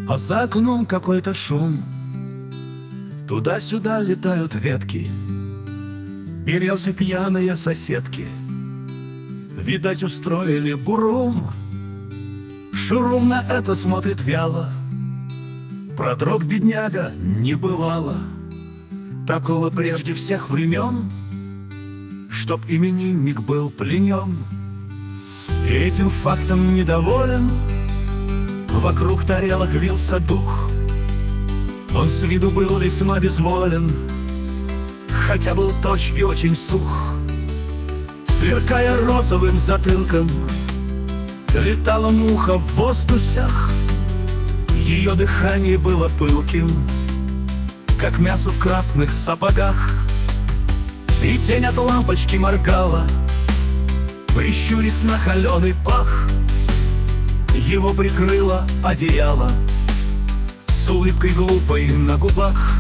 А за окном какой-то шум, туда-сюда летают ветки, березы пьяные соседки, видать, устроили бурум. Шурум на это смотрит вяло, продрог бедняга не бывало такого прежде всех времен, чтоб именинник был пленен. И этим фактом недоволен, вокруг тарелок вился дух. Он с виду был весьма безволен, хотя был точь и очень сух. Сверкая розовым затылком, летала муха в воздусях. Ее дыхание было пылким, как мясо в красных сапогах. И тень от лампочки моргала, прищурясь на холеный пах. Его прикрыло одеяло с улыбкой глупой на губах.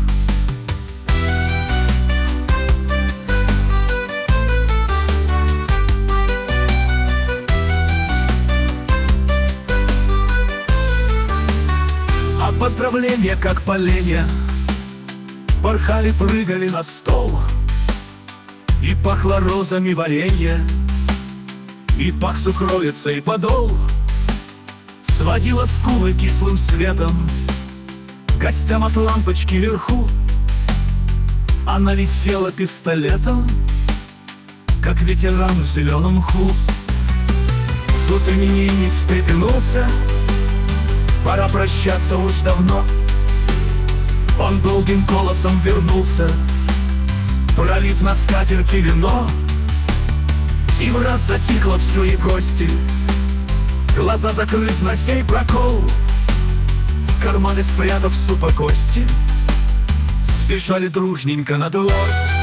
А поздравления, как поленья, порхали, прыгали на стол. И пахло розами варенье, и пах сукровицей подол. Сводила скулы кислым светом гостям от лампочки вверху. Она висела пистолетом, как ветеран в зеленом мху. Тут именинник встрепенулся, пора прощаться уж давно. Он долгим голосом вернулся, пролив на скатерти вино. И враз затихло все и гости, глаза закрыв на сей прокол, в карманы спрятав супа кости, сбежали дружненько на двор.